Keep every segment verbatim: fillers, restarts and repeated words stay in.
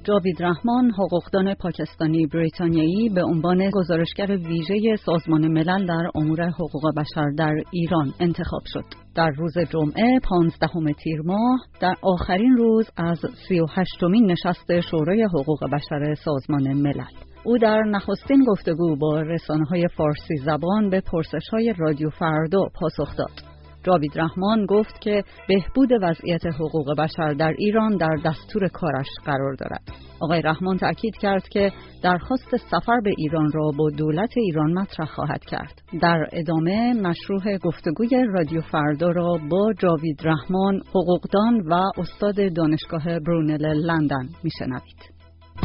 جاوید رحمان، حقوقدان پاکستانی بریتانیایی، به عنوان گزارشگر ویژه سازمان ملل در امور حقوق بشر در ایران انتخاب شد. در روز جمعه پانزدهم تیر ماه، در آخرین روز از سی و هشتمین نشست شورای حقوق بشر سازمان ملل، او در نخستین گفتگو با رسانه‌های فارسی زبان به پرسش‌های رادیو فردا پاسخ داد. جاوید رحمان گفت که بهبود وضعیت حقوق بشر در ایران در دستور کارش قرار دارد. آقای رحمان تأکید کرد که درخواست سفر به ایران را با دولت ایران مطرح خواهد کرد. در ادامه مشروع گفتگوی رادیو فردا را با جاوید رحمان، حقوقدان و استاد دانشگاه برونل لندن میشنوید.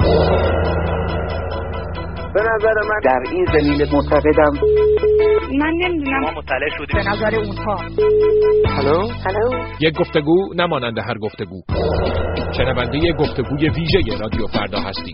به نظر من در این زمینه معتقدم، من نمیدونم، ما مطلع شدیم به نظر اونها. هلو هلو یک گفتگو نمانند هر گفتگو. شنونده گفتگوی ویژه رادیو فردا هستید.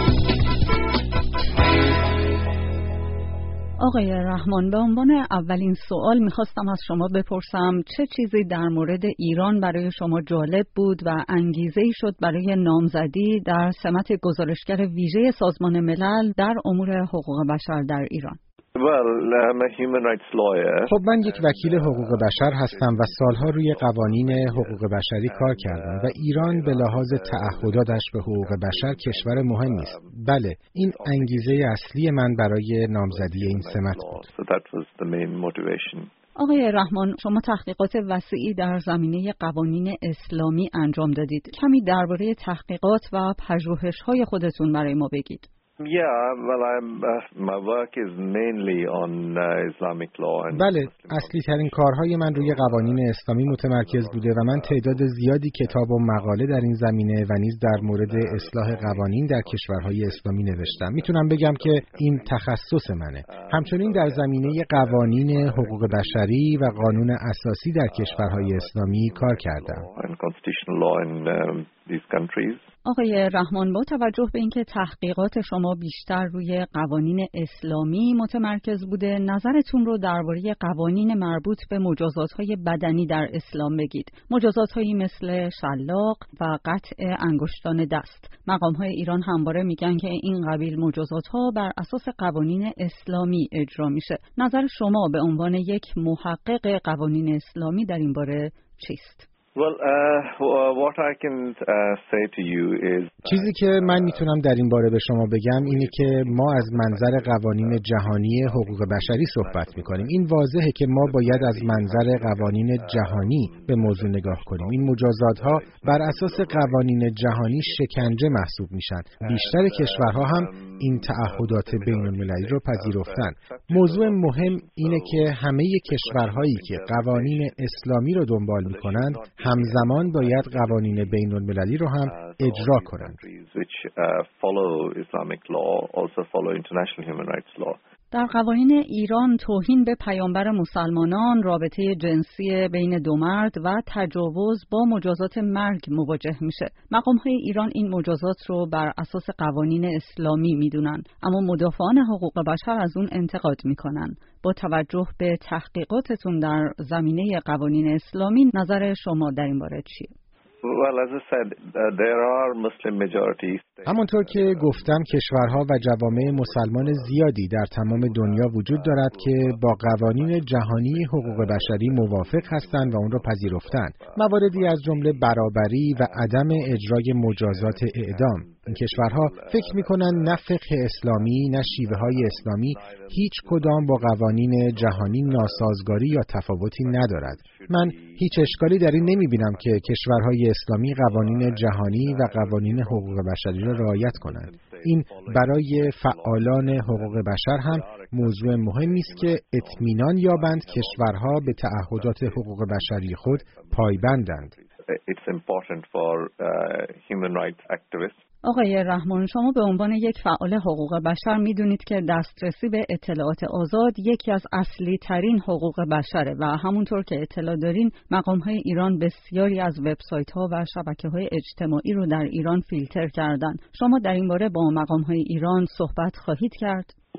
آقای رحمان، به عنوان اولین سوال میخواستم از شما بپرسم چه چیزی در مورد ایران برای شما جالب بود و انگیزه‌ای شد برای نامزدی در سمت گزارشگر ویژه سازمان ملل در امور حقوق بشر در ایران؟ Well, I'm a human rights lawyer. خب من یک وکیل حقوق بشر هستم و سالها روی قوانین حقوق بشری کار کردم و ایران به لحاظ تعهداتش به حقوق بشر کشور مهمی است. بله، این انگیزه اصلی من برای نامزدی این سمت بود. So that was the main motivation. آقای رحمان، شما تحقیقات وسیعی در زمینه قوانین اسلامی انجام دادید. کمی درباره تحقیقات و پژوهش‌های خودتون برای ما بگید. Yeah, well, I'm, uh, my work is mainly on uh, Islamic law and بله، اصلی ترین کارهای من روی قوانین اسلامی متمرکز بوده و من تعداد زیادی کتاب و مقاله در این زمینه و نیز در مورد اصلاح قوانین در کشورهای اسلامی نوشتم. میتونم بگم که این تخصص منه. همچنین در زمینه قوانین حقوق بشری و قانون اساسی در کشورهای اسلامی کار کردم. آقای رحمان، با توجه به اینکه تحقیقات شما بیشتر روی قوانین اسلامی متمرکز بوده، نظرتون رو درباره قوانین مربوط به مجازات‌های بدنی در اسلام بگید. مجازات‌هایی مثل شلاق و قطع انگشتان دست. مقام‌های ایران همواره میگن که این قبیل مجازات‌ها بر اساس قوانین اسلامی اجرا میشه. نظر شما به عنوان یک محقق قوانین اسلامی در این باره چیست؟ Well, uh, what I can uh, say to you is چیزی که من میتونم در این باره به شما بگم اینه که ما از منظر قوانین جهانی حقوق بشری صحبت میکنیم. این واضحه که ما باید از منظر قوانین جهانی به موضوع نگاه کنیم. این مجازات‌ها بر اساس قوانین جهانی شکنجه محسوب میشن. بیشتر کشورها هم این تعهدات بین‌المللی رو پذیرفتن. موضوع مهم اینه که همه کشورهایی که قوانین اسلامی رو دنبال میکنند همزمان باید قوانین بین‌المللی رو هم اجرا کنند. در قوانین ایران توهین به پیامبر مسلمانان، رابطه جنسی بین دو مرد و تجاوز با مجازات مرگ مواجه میشه. مقام‌های ایران این مجازات رو بر اساس قوانین اسلامی میدونن، اما مدافعان حقوق بشر از اون انتقاد میکنن. با توجه به تحقیقاتتون در زمینه قوانین اسلامی، نظر شما در این باره چیه؟ Well, as I said, uh, there are Muslim majority states. همونطور که گفتم کشورها و جوامع مسلمان زیادی در تمام دنیا وجود دارد که با قوانین جهانی حقوق بشری موافق هستند و اون رو پذیرفتند. مواردی از جمله برابری و عدم اجرای مجازات اعدام. این کشورها فکر می‌کنند نه فقه اسلامی نه شیوه‌های اسلامی هیچ کدام با قوانین جهانی ناسازگاری یا تفاوتی ندارد. من هیچ اشکالی در این نمی‌بینم که کشورهای اسلامی قوانین جهانی و قوانین حقوق بشری را رعایت کنند. این برای فعالان حقوق بشر هم موضوع مهمی است که اطمینان یابند کشورها به تعهدات حقوق بشری خود پایبندند. It's important for uh, human rights activists. آقای رحمان، شما به عنوان یک فعال حقوق بشر میدونید که دسترسی به اطلاعات آزاد یکی از اصلی ترین حقوق بشره و همونطور که اطلاع دارین مقام‌های ایران بسیاری از وبسایت‌ها و شبکه‌های اجتماعی رو در ایران فیلتر کردن. شما در این باره با مقام‌های ایران صحبت خواهید کرد؟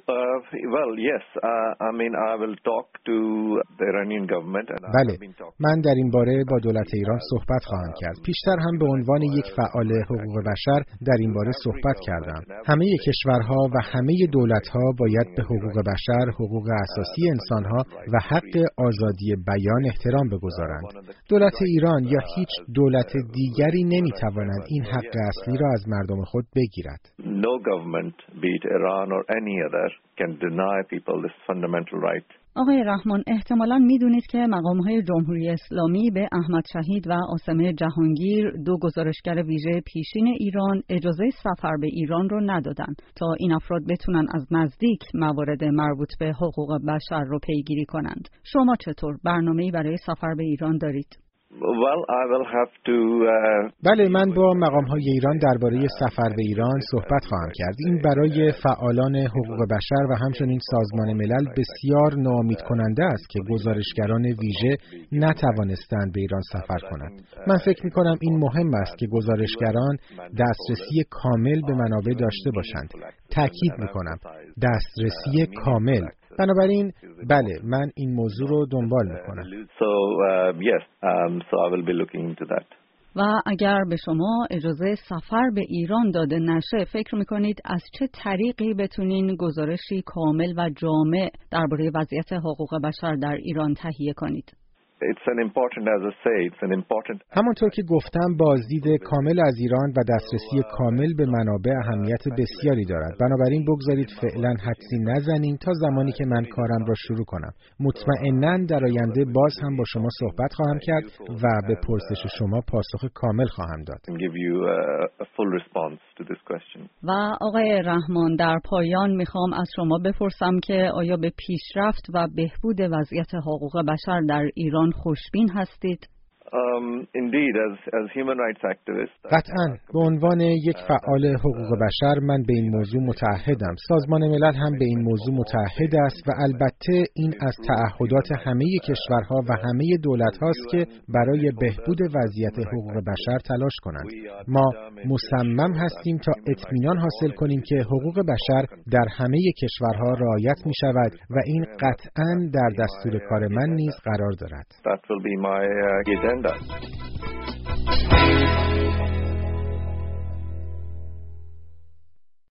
Uh, well, yes. Uh, I mean, I will talk to the Iranian government. And بله، من در این باره با دولت ایران صحبت خواهم کرد. پیشتر هم به عنوان یک فعال حقوق بشر در این باره صحبت کردم. همه کشورها و همه دولت‌ها باید به حقوق بشر، حقوق اساسی انسان‌ها و حق آزادی بیان احترام بگذارند. دولت ایران یا هیچ دولت دیگری نمی‌تواند این حق اصلی را از مردم خود بگیرد. No government, be it Iran or any other, can deny people this fundamental right. آقای رحمان، احتمالاً میدونید که مقام‌های جمهوری اسلامی به احمد شهید و عاصمه جهانگیر، دو گزارشگر ویژه پیشین ایران، اجازه سفر به ایران رو ندادن تا این افراد بتونن از نزدیک موارد مربوط به حقوق بشر رو پیگیری کنند. شما چطور برنامه‌ای برای سفر به ایران دارید؟ Well, I will have to, uh... بله، من با مقام‌های ایران درباره سفر به ایران صحبت خواهم کرد. این برای فعالان حقوق بشر و همچنین سازمان ملل بسیار ناامید کننده است که گزارشگران ویژه نتوانستند به ایران سفر کنند. من فکر می‌کنم این مهم است که گزارشگران دسترسی کامل به منابع داشته باشند. تأکید می‌کنم دسترسی کامل. بنابراین بله، من این موضوع رو دنبال میکنم. So, uh, yes, um, so I will be looking into that. و اگر به شما اجازه سفر به ایران داده نشه، فکر میکنید از چه طریقی بتونین گزارشی کامل و جامع درباره وضعیت حقوق بشر در ایران تهیه کنید؟ It's an important, as I say, it's an important... همانطور که گفتم، بازدید کامل از ایران و دسترسی کامل به منابع اهمیت بسیاری دارد. بنابراین بگذارید فعلا حدسی نزنیم تا زمانی که من کارم را شروع کنم. مطمئناً در آینده باز هم با شما صحبت خواهم کرد و به پرسش شما پاسخ کامل خواهم داد. و آقای رحمان، در پایان میخوام از شما بپرسم که آیا به پیشرفت و بهبود وضعیت حقوق بشر در ایران خوشبین هستید؟ Um, indeed, as, as human rights activist, قطعاً. به عنوان یک فعال حقوق بشر من به این موضوع متعهدم. سازمان ملل هم به این موضوع متعهد است و البته این از تعهدات همه کشورها و همه دولت‌هاست که برای بهبود وضعیت حقوق بشر تلاش کنند. ما مصمم هستیم تا اطمینان حاصل کنیم که حقوق بشر در همه کشورها رعایت می‌شود و این قطعاً در دستور کار من نیز قرار دارد. That will be my uh, agenda.